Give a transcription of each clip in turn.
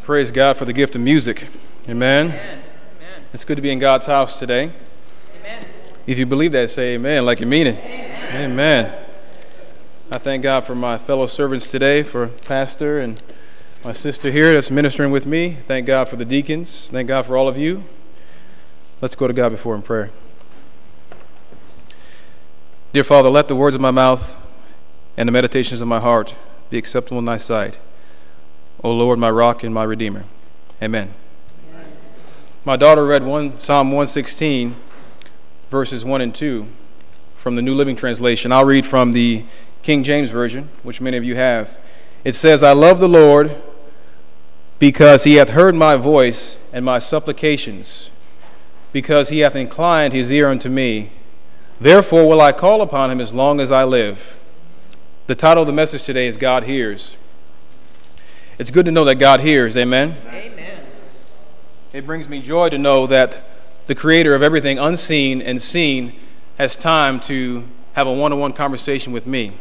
Praise God for the gift of music. Amen. Amen. It's good to be in God's house today. Amen. If you believe that, say amen like you mean it. Amen. Amen. I thank God for my fellow servants today, for Pastor and my sister here that's ministering with me. Thank God for the deacons. Thank God for all of you. Let's go to God before in prayer. Dear Father, let the words of my mouth and the meditations of my heart be acceptable in thy sight. O Lord, my rock and my redeemer. Amen. Amen. My daughter read Psalm 116, verses 1 and 2 from the New Living Translation. I'll read from the King James Version, which many of you have. It says, I love the Lord because he hath heard my voice and my supplications, because he hath inclined his ear unto me. Therefore will I call upon him as long as I live. The title of the message today is God Hears. It's good to know that God hears, amen? Amen. It brings me joy to know that the creator of everything unseen and seen has time to have a one-on-one conversation with me.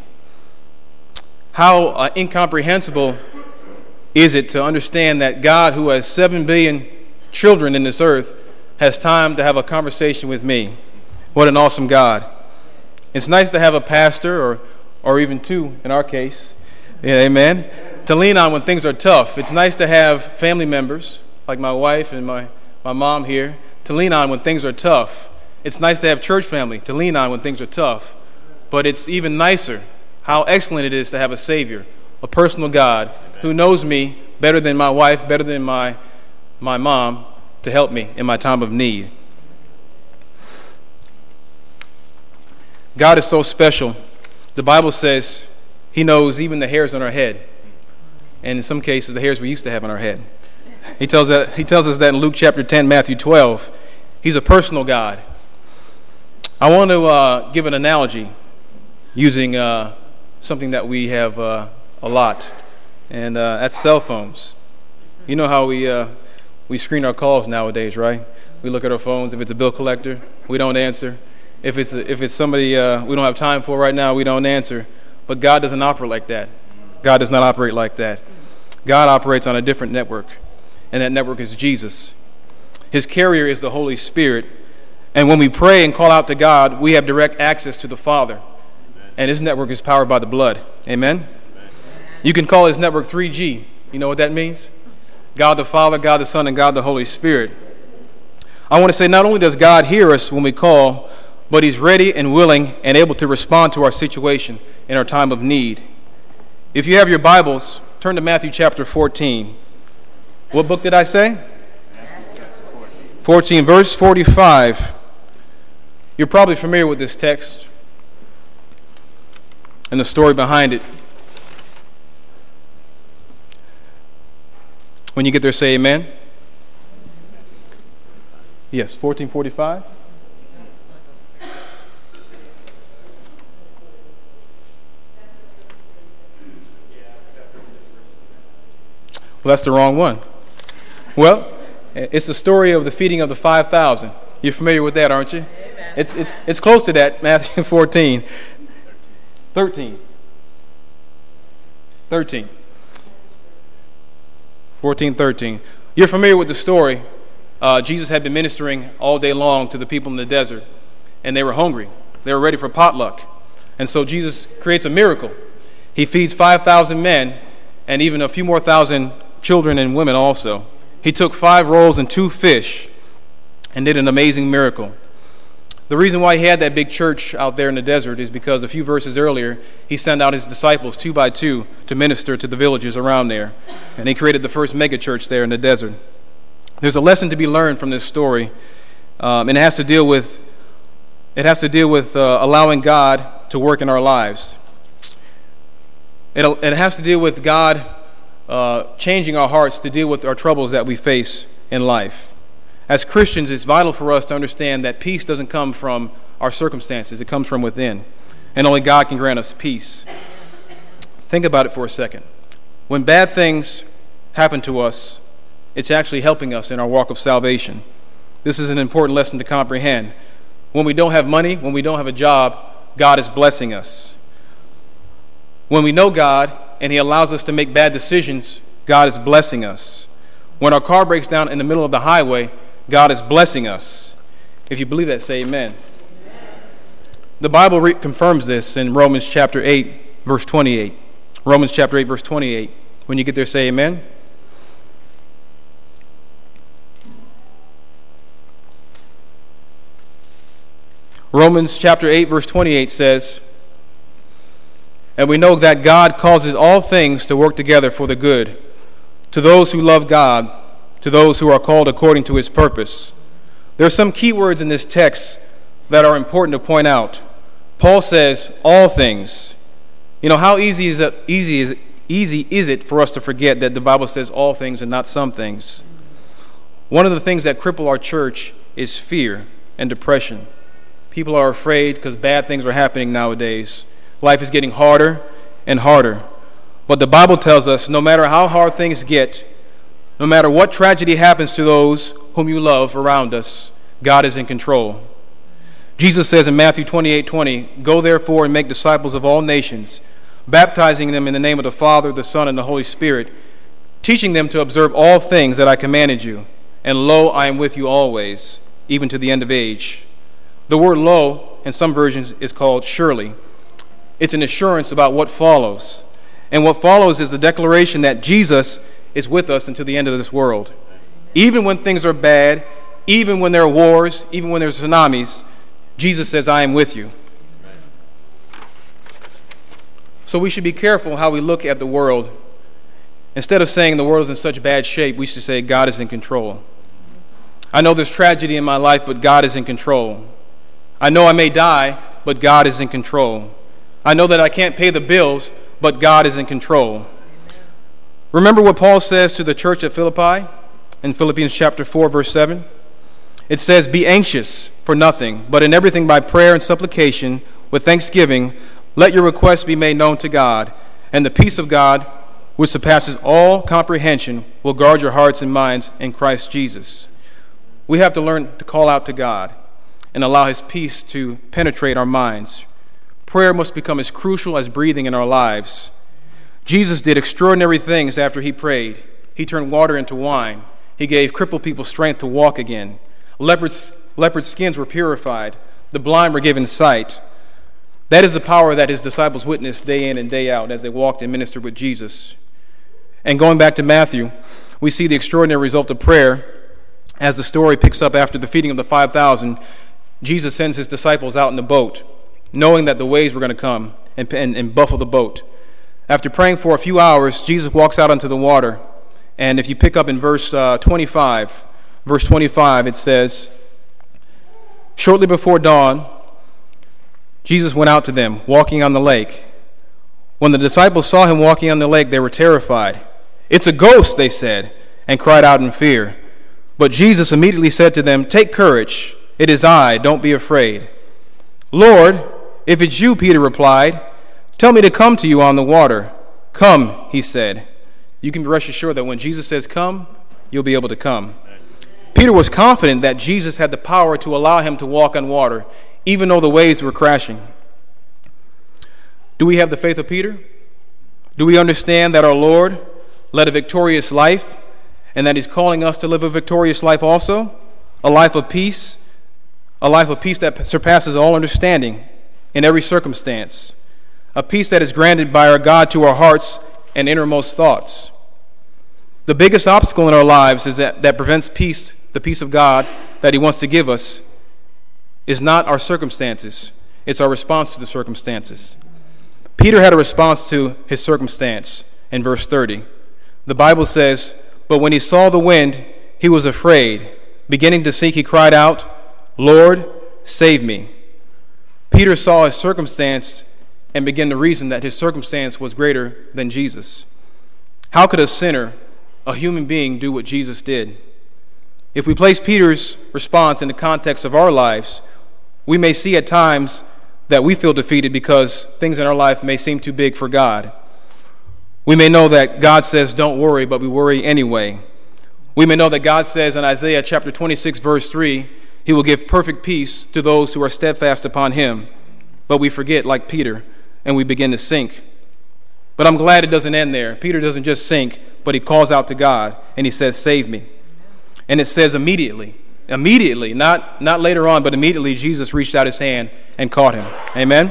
How incomprehensible is it to understand that God, who has 7 billion children in this earth, has time to have a conversation with me? What an awesome God. It's nice to have a pastor or even two in our case, amen, to lean on when things are tough. It's nice to have family members like my wife and my mom here to lean on when things are tough. It's nice to have church family to lean on when things are tough. But it's even nicer how excellent it is to have a Savior, a personal God who knows me better than my wife, better than my mom, to help me in my time of need. God is so special. The Bible says he knows even the hairs on our head. And in some cases, the hairs we used to have on our head. He tells us that in Luke chapter 10, Matthew 12. He's a personal God. I want to give an analogy using something that we have a lot, and that's cell phones. You know how we screen our calls nowadays, right? We look at our phones. If it's a bill collector, we don't answer. If it's somebody we don't have time for right now, we don't answer. But God doesn't operate like that. God does not operate like that. God operates on a different network, and that network is Jesus. His carrier is the Holy Spirit, and when we pray and call out to God, we have direct access to the Father, and his network is powered by the blood. Amen? You can call his network 3G. You know what that means? God the Father, God the Son, and God the Holy Spirit. I want to say not only does God hear us when we call, but he's ready and willing and able to respond to our situation in our time of need. If you have your Bibles, turn to Matthew chapter 14. What book did I say? 14, verse 45. You're probably familiar with this text and the story behind it. When you get there, say amen. Yes, 14:45. Well, that's the wrong one. Well, it's the story of the feeding of the 5,000. You're familiar with that, aren't you? Amen. It's close to that, Matthew 14. 13. 14:13. You're familiar with the story. Jesus had been ministering all day long to the people in the desert, and they were hungry. They were ready for potluck. And so Jesus creates a miracle. He feeds 5,000 men and even a few more thousand children and women also. He took 5 rolls and 2 fish and did an amazing miracle. The reason why he had that big church out there in the desert is because a few verses earlier, he sent out his disciples 2 by 2 to minister to the villages around there. And he created the first mega church there in the desert. There's a lesson to be learned from this story, and it has to deal with allowing God to work in our lives. It has to deal with God changing our hearts to deal with our troubles that we face in life. As Christians, it's vital for us to understand that peace doesn't come from our circumstances. It comes from within. And only God can grant us peace. Think about it for a second. When bad things happen to us, it's actually helping us in our walk of salvation. This is an important lesson to comprehend. When we don't have money, when we don't have a job, God is blessing us. When we know God and he allows us to make bad decisions, God is blessing us. When our car breaks down in the middle of the highway, God is blessing us. If you believe that, say amen. The Bible confirms this in Romans chapter 8, verse 28. Romans chapter 8, verse 28. When you get there, say amen. Romans chapter 8, verse 28 says, "And we know that God causes all things to work together for the good, to those who love God, to those who are called according to his purpose." There are some key words in this text that are important to point out. Paul says, all things. You know, how easy is it for us to forget that the Bible says all things and not some things? One of the things that cripple our church is fear and depression. People are afraid because bad things are happening nowadays. Life is getting harder and harder. But the Bible tells us no matter how hard things get, no matter what tragedy happens to those whom you love around us, God is in control. Jesus says in Matthew 28:20, "Go therefore and make disciples of all nations, baptizing them in the name of the Father, the Son, and the Holy Spirit, teaching them to observe all things that I commanded you. And lo, I am with you always, even to the end of age." The word "lo" in some versions is called "surely." It's an assurance about what follows. And what follows is the declaration that Jesus is with us until the end of this world. Even when things are bad, even when there are wars, even when there's tsunamis, Jesus says, "I am with you." So we should be careful how we look at the world. Instead of saying the world is in such bad shape, we should say God is in control. I know there's tragedy in my life, but God is in control. I know I may die, but God is in control. I know that I can't pay the bills, but God is in control. Remember what Paul says to the church at Philippi in Philippians chapter 4, verse 7? It says, "Be anxious for nothing, but in everything by prayer and supplication, with thanksgiving, let your requests be made known to God, and the peace of God, which surpasses all comprehension, will guard your hearts and minds in Christ Jesus." We have to learn to call out to God and allow his peace to penetrate our minds. Prayer must become as crucial as breathing in our lives. Jesus did extraordinary things after he prayed. He turned water into wine. He gave crippled people strength to walk again. Leopard skins were purified. The blind were given sight. That is the power that his disciples witnessed day in and day out as they walked and ministered with Jesus. And going back to Matthew, we see the extraordinary result of prayer as the story picks up after the feeding of the 5,000. Jesus sends his disciples out in the boat, knowing that the waves were going to come and buffet the boat. After praying for a few hours, Jesus walks out onto the water. And if you pick up in verse 25, it says, "Shortly before dawn, Jesus went out to them, walking on the lake. When the disciples saw him walking on the lake, they were terrified. 'It's a ghost,' they said, and cried out in fear. But Jesus immediately said to them, 'Take courage. It is I. Don't be afraid.' 'Lord, if it's you,' Peter replied, 'tell me to come to you on the water.' 'Come,' he said." You can be rest assured that when Jesus says come, you'll be able to come. Peter was confident that Jesus had the power to allow him to walk on water, even though the waves were crashing. Do we have the faith of Peter? Do we understand that our Lord led a victorious life and that he's calling us to live a victorious life also? A life of peace that surpasses all understanding in every circumstance. A peace that is granted by our God to our hearts and innermost thoughts. The biggest obstacle in our lives is that prevents peace, the peace of God that he wants to give us, is not our circumstances. It's our response to the circumstances. Peter had a response to his circumstance in verse 30. The Bible says, "But when he saw the wind, he was afraid. Beginning to sink, he cried out, 'Lord, save me.'" Peter saw his circumstance and began to reason that his circumstance was greater than Jesus. How could a sinner, a human being, do what Jesus did? If we place Peter's response in the context of our lives, we may see at times that we feel defeated because things in our life may seem too big for God. We may know that God says don't worry, but we worry anyway. We may know that God says in Isaiah chapter 26 verse 3, he will give perfect peace to those who are steadfast upon him. But we forget, like Peter, and we begin to sink. But I'm glad it doesn't end there. Peter doesn't just sink, but he calls out to God and he says, "Save me." And it says immediately, not later on, but immediately Jesus reached out his hand and caught him. Amen?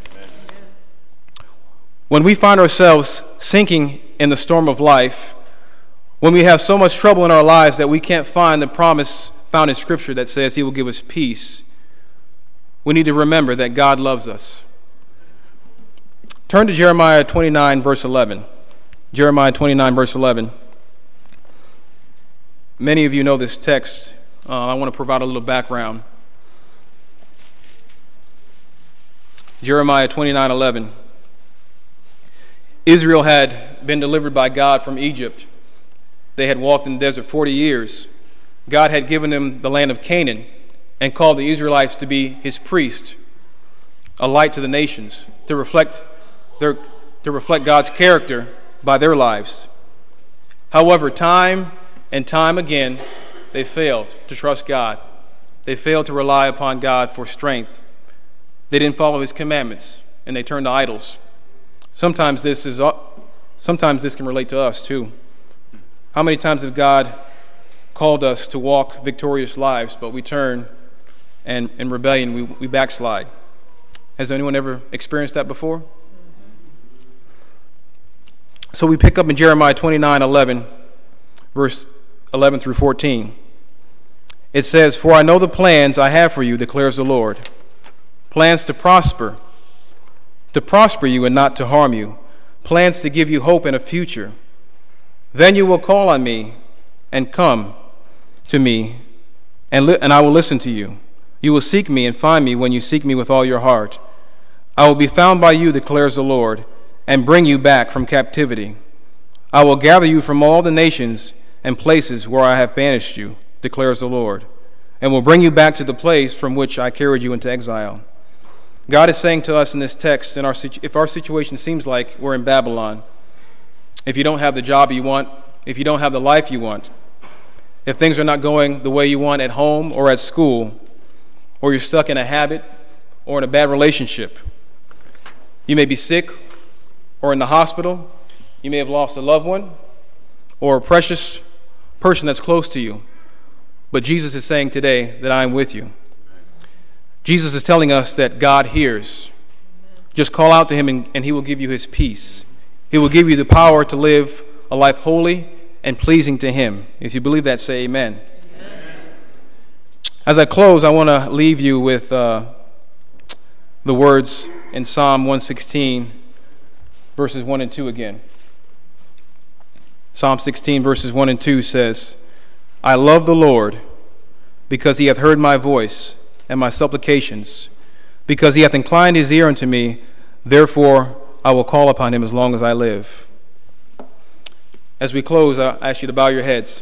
When we find ourselves sinking in the storm of life, when we have so much trouble in our lives that we can't find the promise found in Scripture that says he will give us peace, we need to remember that God loves us. Turn to Jeremiah 29, verse 11. Jeremiah 29, verse 11. Many of you know this text. I want to provide a little background. Jeremiah 29:11. Israel had been delivered by God from Egypt. They had walked in the desert 40 years. God had given them the land of Canaan and called the Israelites to be his priest, a light to the nations, to reflect God's character by their lives. However, time and time again, they failed to trust God. They failed to rely upon God for strength. They didn't follow his commandments, and they turned to idols. Sometimes this can relate to us too. How many times has God called us to walk victorious lives, but we turn and in rebellion we backslide? Has anyone ever experienced that before? So we pick up in Jeremiah 29:11, verse 11 through 14. It says, "For I know the plans I have for you, declares the Lord, plans to prosper you and not to harm you, plans to give you hope and a future. Then you will call on me and come to me, and I will listen to you. You will seek me and find me when you seek me with all your heart. I will be found by you, declares the Lord, and bring you back from captivity. I will gather you from all the nations and places where I have banished you, declares the Lord, and will bring you back to the place from which I carried you into exile." God is saying to us in this text, if our situation seems like we're in Babylon, if you don't have the job you want, if you don't have the life you want, if things are not going the way you want at home or at school, or you're stuck in a habit or in a bad relationship, you may be sick or in the hospital, you may have lost a loved one or a precious person that's close to you, but Jesus is saying today that I am with you. Jesus is telling us that God hears. Just call out to him and he will give you his peace. He will give you the power to live a life holy and pleasing to him. If you believe that, say amen. Amen. As I close, I want to leave you with the words in Psalm 116, verses 1 and 2 again. Psalm 16, verses 1 and 2 says, "I love the Lord because he hath heard my voice and my supplications, because he hath inclined his ear unto me, therefore I will call upon him as long as I live." As we close, I ask you to bow your heads.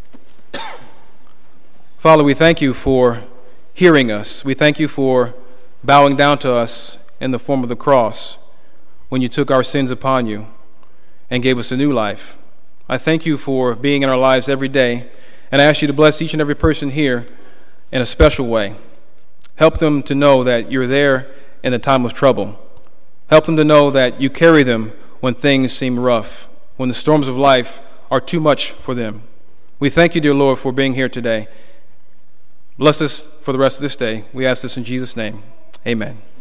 Father, we thank you for hearing us. We thank you for bowing down to us in the form of the cross when you took our sins upon you and gave us a new life. I thank you for being in our lives every day, and I ask you to bless each and every person here in a special way. Help them to know that you're there in a time of trouble. Help them to know that you carry them when things seem rough, when the storms of life are too much for them. We thank you, dear Lord, for being here today. Bless us for the rest of this day. We ask this in Jesus' name. Amen.